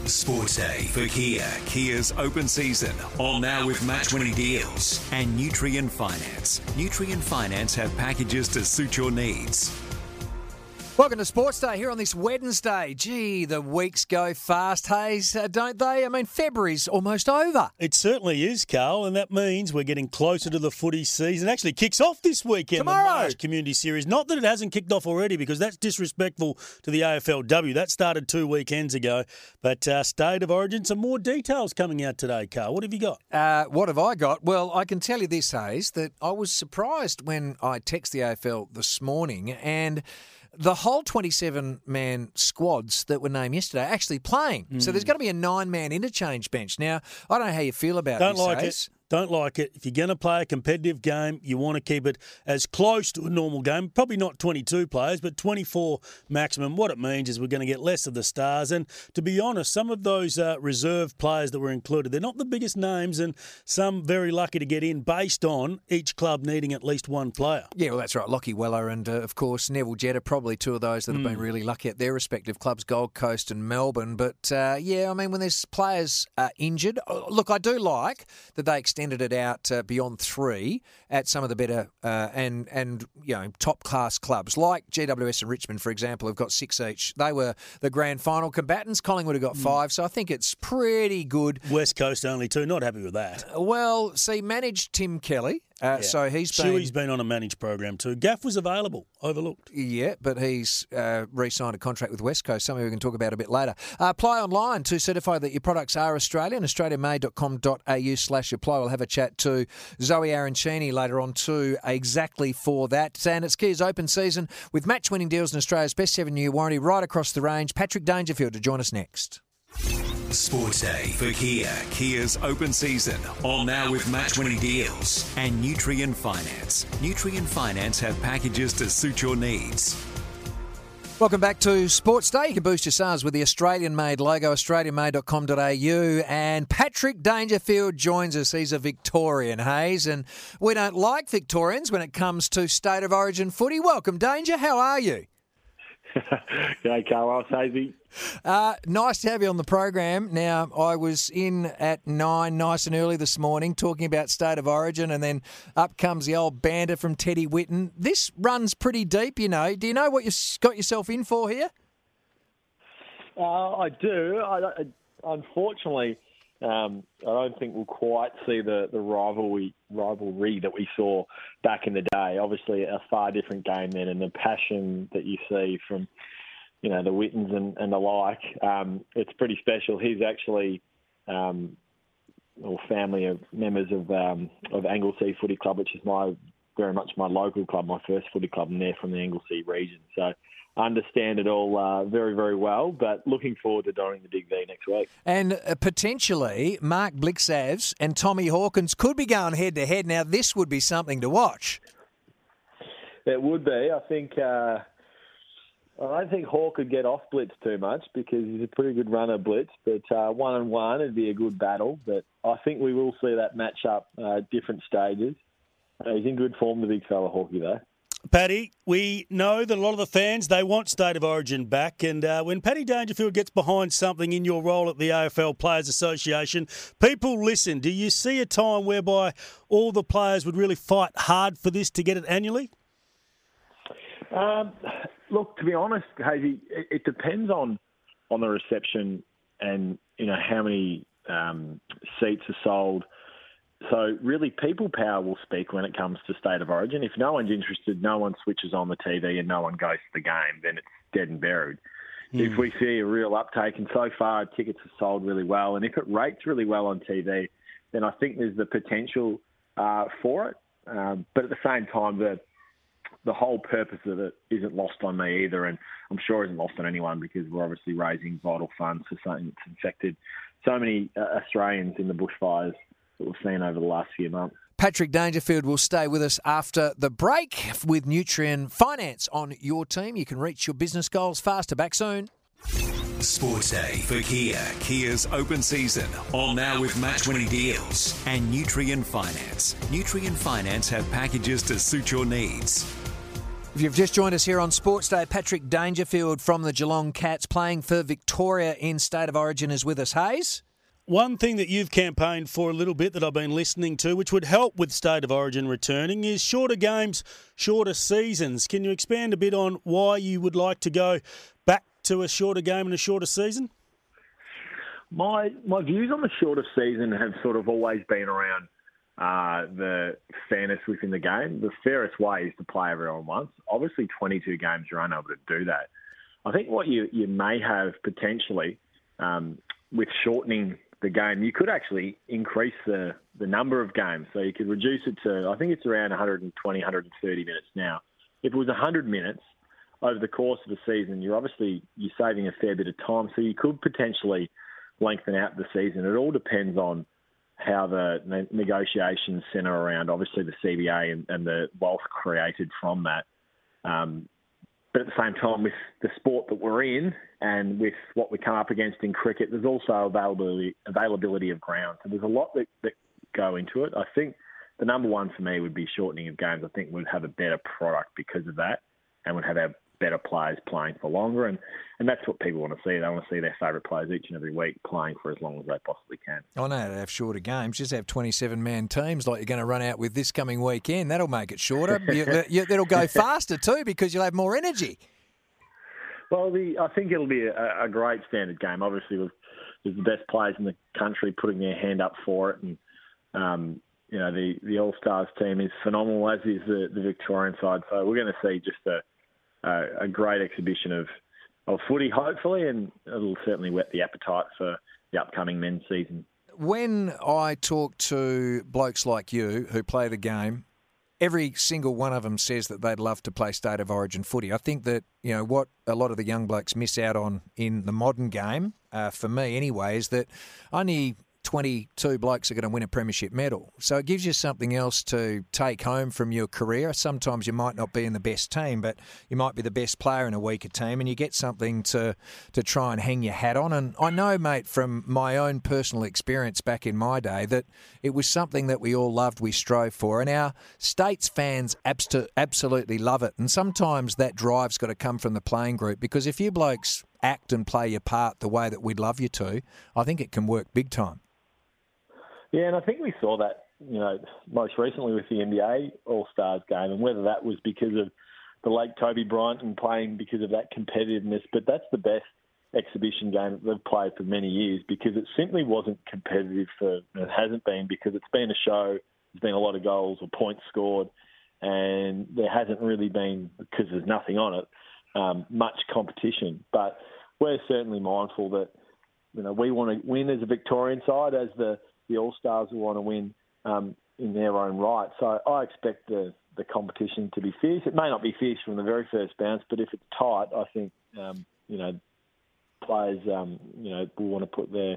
Sports Day for Kia. Kia's open season. All now with match-winning deals. And Nutrien Finance. Nutrien Finance have packages to suit your needs. Welcome to Sports Day here on this Wednesday. Gee, the weeks go fast, Hayes, don't they? I mean, February's almost over. It certainly is, Carl, and that means we're getting closer to the footy season. It actually kicks off this weekend, tomorrow. The March Community Series. Not that it hasn't kicked off already, because that's disrespectful to the AFLW. That started 2 weekends ago. But State of Origin, some more details coming out today, Carl. What have you got? What have I got? Well, I can tell you this, Hayes, that I was surprised when I texted the AFL this morning and the whole 27-man squads that were named yesterday are actually playing. So there's going to be a 9-man interchange bench. Now, I don't know how you feel about this, Hayes. Don't like it. If you're going to play a competitive game, you want to keep it as close to a normal game. Probably not 22 players, but 24 maximum. What it means is we're going to get less of the stars. And to be honest, some of those reserve players that were included, they're not the biggest names, and some very lucky to get in based on each club needing at least one player. Yeah, well, that's right. Lockie Weller and, of course, Neville Jetta, probably two of those that have been really lucky at their respective clubs, Gold Coast and Melbourne. But, yeah, I mean, when there's players injured, look, I do like that they extended it out beyond 3 at some of the better and you know, top class clubs like GWS and Richmond, for example, have got 6 each. They were the grand final combatants. Collingwood have got 5, so I think it's pretty good. West Coast only 2. Not happy with that. Well, see, managed Tim Kelly. So Shuey's been on a managed program too. Gaff was available, overlooked. Yeah, but he's re-signed a contract with West Coast, something we can talk about a bit later. Apply online to certify that your products are Australian, australiamade.com.au/apply. We'll have a chat to Zoe Arancini later on too, exactly for that. And it's Kia's open season with match-winning deals in Australia's best 7-year warranty right across the range. Patrick Dangerfield to join us next. Sports Day for Kia. Kia's open season. All now with match-winning deals. And Nutrien Finance. Nutrien Finance have packages to suit your needs. Welcome back to Sports Day. You can boost your sales with the Australian-made logo, australianmade.com.au. And Patrick Dangerfield joins us. He's a Victorian, Hayes, and we don't like Victorians when it comes to State of Origin footy. Welcome, Danger. How are you? G'day, Carl. Savey. Nice to have you on the program. Now, I was in at 9 nice and early this morning talking about State of Origin, and then up comes the old bander from Teddy Whitten. This runs pretty deep, you know. Do you know what you've got yourself in for here? I do. Unfortunately, I don't think we'll quite see the rivalry that we saw back in the day. Obviously, a far different game then, and the passion that you see from, you know, the Whittens and the like, it's pretty special. He's actually family of members of Anglesea Footy Club, which is very much my local club, my first footy club, and they're from the Anglesea region. So I understand it all very, very well, but looking forward to donning the Big V next week. And potentially, Mark Blixavs and Tommy Hawkins could be going head-to-head. Now, this would be something to watch. It would be. I don't think Hawk could get off blitz too much because he's a pretty good runner blitz, but 1-on-1 it'd be a good battle. But I think we will see that match up different stages. He's in good form, the big fella Hawkey, though. Paddy, we know that a lot of the fans, they want State of Origin back, and when Paddy Dangerfield gets behind something in your role at the AFL Players Association, people listen. Do you see a time whereby all the players would really fight hard for this to get it annually? Look, to be honest, Hazy, it depends on the reception and, you know, how many seats are sold. So really, people power will speak when it comes to State of Origin. If no one's interested, no one switches on the TV and no one goes to the game, then it's dead and buried. If we see a real uptake, and so far tickets are sold really well, and if it rates really well on TV, then I think there's the potential for it. But at the same time, the whole purpose of it isn't lost on me either, and I'm sure isn't lost on anyone, because we're obviously raising vital funds for something that's infected so many Australians in the bushfires that we've seen over the last few months. Patrick Dangerfield will stay with us after the break with Nutrien Finance on your team. You can reach your business goals faster. Back soon. Sports Day for Kia. Kia's open season. All now with match-winning deals. And Nutrien Finance. Nutrien Finance have packages to suit your needs. If you've just joined us here on Sports Day, Patrick Dangerfield from the Geelong Cats playing for Victoria in State of Origin is with us. Hayes? One thing that you've campaigned for a little bit that I've been listening to, which would help with State of Origin returning, is shorter games, shorter seasons. Can you expand a bit on why you would like to go back to a shorter game and a shorter season? My views on the shorter season have sort of always been around the fairness within the game. The fairest way is to play everyone once. Obviously, 22 games, you're unable to do that. I think what you may have potentially with shortening the game, you could actually increase the number of games. So you could reduce it to, I think it's around 120, 130 minutes now. If it was 100 minutes over the course of the season, you're saving a fair bit of time. So you could potentially lengthen out the season. It all depends on how the negotiations centre around, obviously, the CBA and the wealth created from that. But at the same time, with the sport that we're in and with what we come up against in cricket, there's also availability of ground. So there's a lot that go into it. I think the number one for me would be shortening of games. I think we'd have a better product because of that, and we'd have our better players playing for longer. And that's what people want to see. They want to see their favourite players each and every week playing for as long as they possibly can. I know to have shorter games. Just have 27-man teams like you're going to run out with this coming weekend. That'll make it shorter. It'll go faster too because you'll have more energy. Well, I think it'll be a great standard game. Obviously, there's the best players in the country putting their hand up for it. And, the All-Stars team is phenomenal, as is the Victorian side. So we're going to see just a great exhibition of footy, hopefully, and it'll certainly whet the appetite for the upcoming men's season. When I talk to blokes like you who play the game, every single one of them says that they'd love to play State of Origin footy. I think that, what a lot of the young blokes miss out on in the modern game, for me anyway, is that only 22 blokes are going to win a premiership medal. So it gives you something else to take home from your career. Sometimes you might not be in the best team, but you might be the best player in a weaker team, and you get something to try and hang your hat on. And I know, mate, from my own personal experience back in my day, that it was something that we all loved, we strove for, and our States fans absolutely love it. And sometimes that drive's got to come from the playing group, because if you blokes act and play your part the way that we'd love you to, I think it can work big time. Yeah, and I think we saw that, most recently with the NBA All-Stars game, and whether that was because of the late Kobe Bryant and playing because of that competitiveness, but that's the best exhibition game that they've played for many years, because it simply wasn't competitive it hasn't been, because it's been a show, there's been a lot of goals or points scored, and there hasn't really been, because there's nothing on it, much competition. But we're certainly mindful that, we want to win as a Victorian side, as the All-Stars will want to win in their own right. So I expect the competition to be fierce. It may not be fierce from the very first bounce, but if it's tight, I think, players, will want to put their,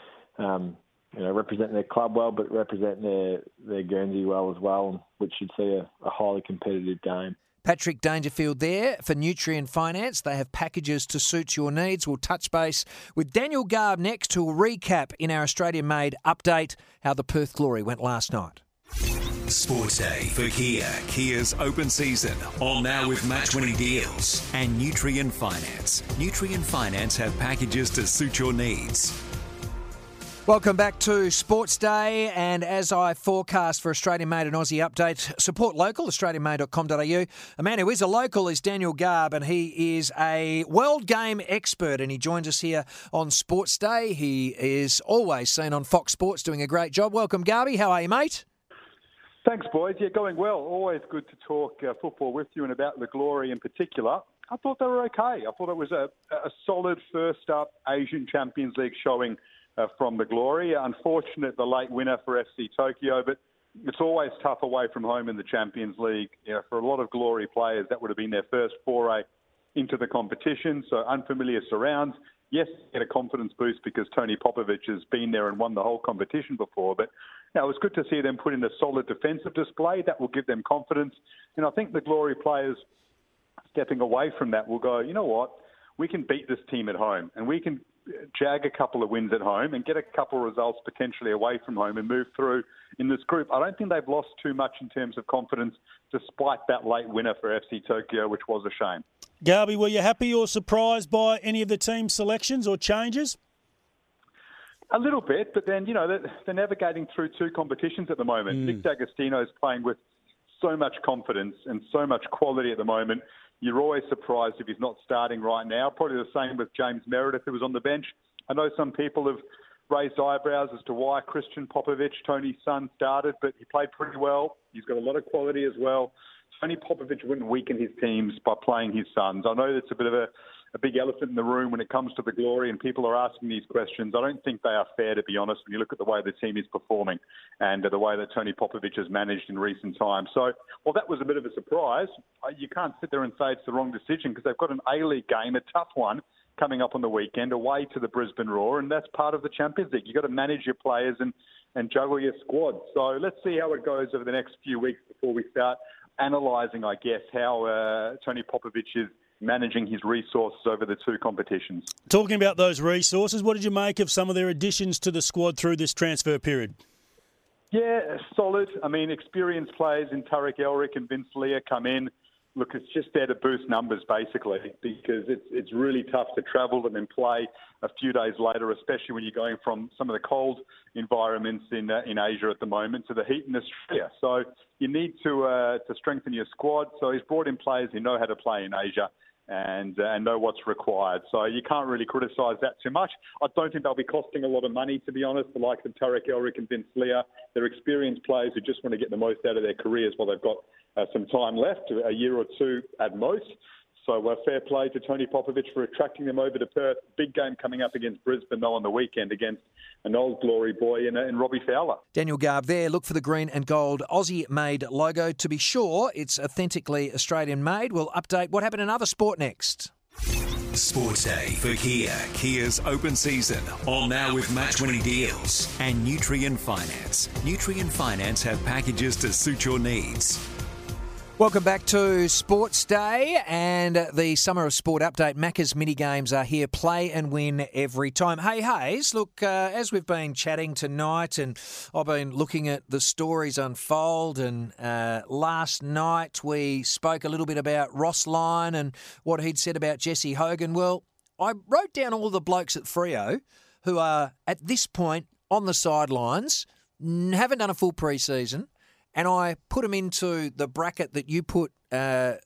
represent their club well, but represent their Guernsey well as well, which should see a highly competitive game. Patrick Dangerfield there for Nutrien Finance. They have packages to suit your needs. We'll touch base with Daniel Garb next, who'll recap in our Australia-made update how the Perth Glory went last night. Sports Day for Kia. Kia's open season. On now with match-winning deals. And Nutrien Finance. Nutrien Finance have packages to suit your needs. Welcome back to Sports Day, and as I forecast for Australian Made and Aussie Update, support local, australianmade.com.au. A man who is a local is Daniel Garb, and he is a world game expert, and he joins us here on Sports Day. He is always seen on Fox Sports doing a great job. Welcome, Garby. How are you, mate? Thanks, boys. Yeah, going well. Always good to talk football with you and about the Glory in particular. I thought they were okay. I thought it was a solid first up Asian Champions League showing from the Glory. Unfortunate, the late winner for FC Tokyo, but it's always tough away from home in the Champions League. For a lot of Glory players, that would have been their first foray into the competition, so unfamiliar surrounds. Yes, get a confidence boost because Tony Popovic has been there and won the whole competition before, but it was good to see them put in a solid defensive display. That will give them confidence, and I think the Glory players stepping away from that will go, you know what, we can beat this team at home, and we can jag a couple of wins at home and get a couple of results potentially away from home and move through in this group. I don't think they've lost too much in terms of confidence despite that late winner for FC Tokyo, which was a shame. Garby, were you happy or surprised by any of the team selections or changes? A little bit, but then, they're navigating through two competitions at the moment. Nick D'Agostino is playing with so much confidence and so much quality at the moment. You're always surprised if he's not starting right now. Probably the same with James Meredith, who was on the bench. I know some people have raised eyebrows as to why Christian Popovic, Tony's son, started, but he played pretty well. He's got a lot of quality as well. Tony Popovic wouldn't weaken his teams by playing his sons. I know that's a bit of a big elephant in the room when it comes to the glory and people are asking these questions. I don't think they are fair, to be honest, when you look at the way the team is performing and the way that Tony Popovic has managed in recent times. So, well, that was a bit of a surprise. You can't sit there and say it's the wrong decision because they've got an A-League game, a tough one, coming up on the weekend away to the Brisbane Roar, and that's part of the Champions League. You've got to manage your players and juggle your squad. So let's see how it goes over the next few weeks before we start analysing, I guess, how Tony Popovic is managing his resources over the two competitions. Talking about those resources, what did you make of some of their additions to the squad through this transfer period? Yeah, solid. I mean, experienced players in Tarek Elric and Vince Leah come in. Look, it's just there to boost numbers, basically, because it's really tough to travel and then play a few days later, especially when you're going from some of the cold environments in Asia at the moment to the heat in Australia. So you need to strengthen your squad. So he's brought in players who know how to play in Asia and know what's required. So you can't really criticise that too much. I don't think they'll be costing a lot of money, to be honest, the likes of Tarek Elric and Vince Leah. They're experienced players who just want to get the most out of their careers while they've got some time left, a year or two at most. So fair play to Tony Popovic for attracting them over to Perth. Big game coming up against Brisbane, though, on the weekend against an old glory boy in Robbie Fowler. Daniel Garb there. Look for the green and gold Aussie-made logo. To be sure, it's authentically Australian-made. We'll update what happened in other sport next. Sports Day for Kia. Kia's open season. On now with match-winning deals. And Nutrien Finance. Nutrien Finance have packages to suit your needs. Welcome back to Sports Day and the Summer of Sport update. Macca's mini games are here. Play and win every time. Hey, Hayes, look, as we've been chatting tonight and I've been looking at the stories unfold, and last night we spoke a little bit about Ross Lyon and what he'd said about Jesse Hogan. Well, I wrote down all the blokes at Freo who are at this point on the sidelines, haven't done a full pre-season, and I put them into the bracket that you put who'd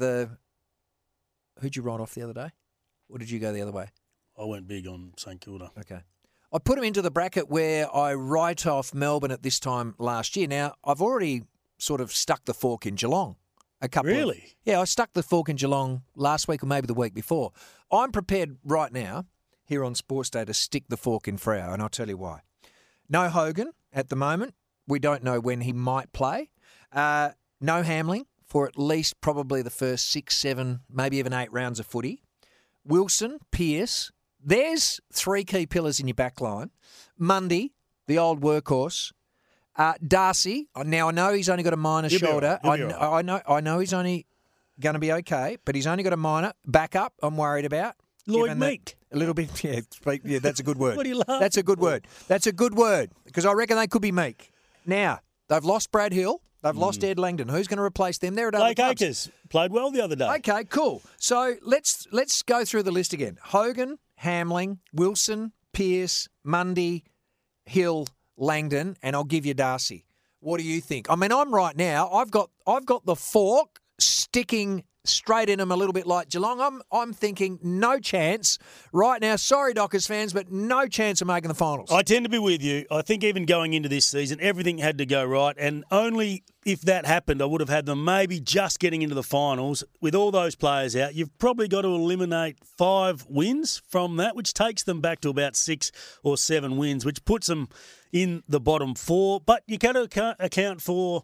you write off the other day? Or did you go the other way? I went big on St Kilda. Okay. I put them into the bracket where I write off Melbourne at this time last year. Now, I've already sort of stuck the fork in Geelong. Really? Yeah, I stuck the fork in Geelong last week or maybe the week before. I'm prepared right now, here on Sports Day, to stick the fork in Freo, and I'll tell you why. No Hogan at the moment. We don't know when he might play. No Hamling for at least probably the first 6, 7, maybe even 8 rounds of footy. Wilson, Pearce. There's 3 key pillars in your back line. Mundy, the old workhorse. Darcy. Now, I know he's only got a minor shoulder. I know he's only going to be okay, but he's only got a minor. Backup, I'm worried about. Lloyd Meek. A little bit, yeah, that's a good word. What do you laugh? That's a good word. That's a good word, because I reckon they could be meek. Now, they've lost Brad Hill. They've lost Ed Langdon. Who's going to replace them? They're at other Blake clubs. Acres played well the other day. Okay, cool. So let's go through the list again. Hogan, Hamling, Wilson, Pearce, Mundy, Hill, Langdon, and I'll give you Darcy. What do you think? I mean, I'm right now. I've got the fork sticking straight in them a little bit like Geelong. I'm thinking no chance right now. Sorry, Dockers fans, but no chance of making the finals. I tend to be with you. I think even going into this season, everything had to go right, and only if that happened, I would have had them maybe just getting into the finals. With all those players out, you've probably got to eliminate 5 wins from that, which takes them back to about 6 or 7 wins, which puts them in the bottom 4. But you got to account for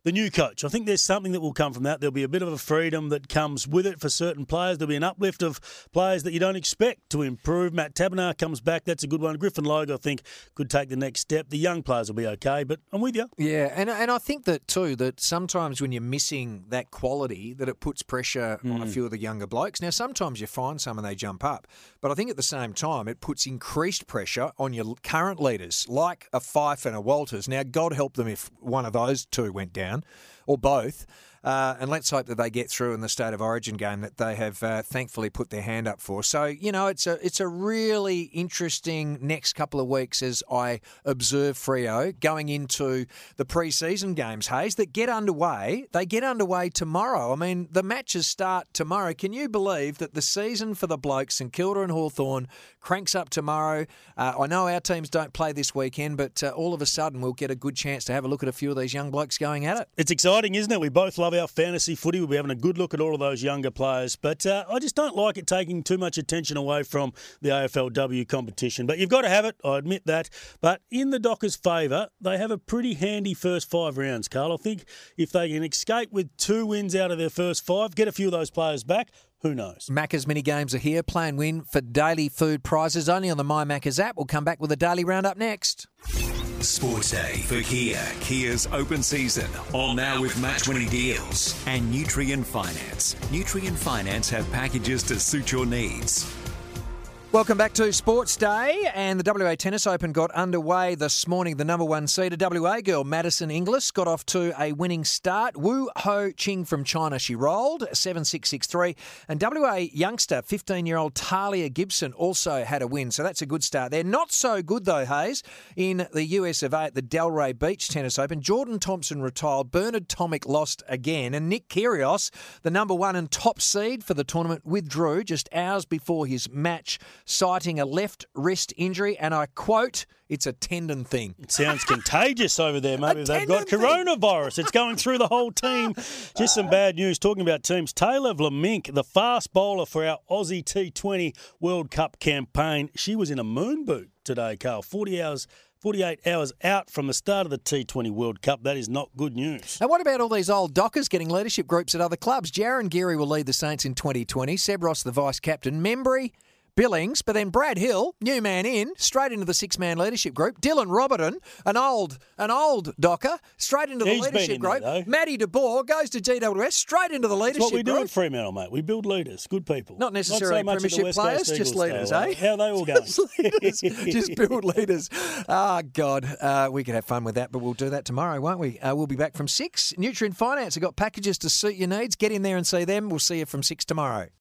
the new coach. I think there's something that will come from that. There'll be a bit of a freedom that comes with it for certain players. There'll be an uplift of players that you don't expect to improve. Matt Taberner comes back. That's a good one. Griffin Logue, I think, could take the next step. The young players will be okay, but I'm with you. Yeah, and I think that too, that sometimes when you're missing that quality, that it puts pressure on a few of the younger blokes. Now, sometimes you find some and they jump up, but I think at the same time, it puts increased pressure on your current leaders, like a Fife and a Walters. Now, God help them if one of those two went down, or both. And let's hope that they get through in the State of Origin game that they have thankfully put their hand up for. So, you know, it's a really interesting next couple of weeks as I observe Freo going into the pre-season games, Hayes, that get underway. They get underway tomorrow. I mean, the matches start tomorrow. Can you believe that the season for the blokes, St Kilda and Hawthorn, cranks up tomorrow? I know our teams don't play this weekend, but all of a sudden we'll get a good chance to have a look at a few of these young blokes going at it. It's exciting, isn't it? We both love our fantasy footy. We'll be having a good look at all of those younger players. But I just don't like it taking too much attention away from the AFLW competition. But you've got to have it, I admit that. But in the Dockers' favour, they have a pretty handy first 5 rounds, Carl. I think if they can escape with 2 wins out of their first 5, get a few of those players back, who knows? Macca's mini games are here. Play and win for daily food prizes only on the My Macca's app. We'll come back with a daily roundup next. Sports Day for Kia. Kia's open season. On now with match-winning deals. And Nutrien Finance. Nutrien Finance have packages to suit your needs. Welcome back to Sports Day, and the WA Tennis Open got underway this morning. The number 1 seed, a WA girl, Madison Inglis, got off to a winning start. Wu Ho Ching from China, she rolled 7-6, 6-3. And WA youngster, 15-year-old Talia Gibson, also had a win, so that's a good start. They're not so good, though, Hayes, in the US of A at the Delray Beach Tennis Open. Jordan Thompson retired, Bernard Tomic lost again, and Nick Kyrgios, the number 1 and top seed for the tournament, withdrew just hours before his match, citing a left wrist injury, and I quote, "It's a tendon thing." It sounds contagious over there. Maybe they've got coronavirus. It's going through the whole team. Just some bad news. Talking about teams, Taylor Vlamink, the fast bowler for our Aussie T20 World Cup campaign, she was in a moon boot today, Carl. 48 hours out from the start of the T20 World Cup. That is not good news. And what about all these old Dockers getting leadership groups at other clubs? Jaron Geary will lead the Saints in 2020. Seb Ross, the vice-captain. Membry, Billings, but then Brad Hill, new man in, straight into the 6-man leadership group. Dylan Roberton, an old Docker, straight into the leadership group. Matty DeBoer goes to GWS, straight into the leadership group. That's what we do at Fremantle, mate. We build leaders, good people. Not necessarily not so premiership players, just leaders, eh? How are they all going? Just build leaders. God, we could have fun with that, but we'll do that tomorrow, won't we? We'll be back from 6. Nutrien Finance have got packages to suit your needs. Get in there and see them. We'll see you from 6 tomorrow.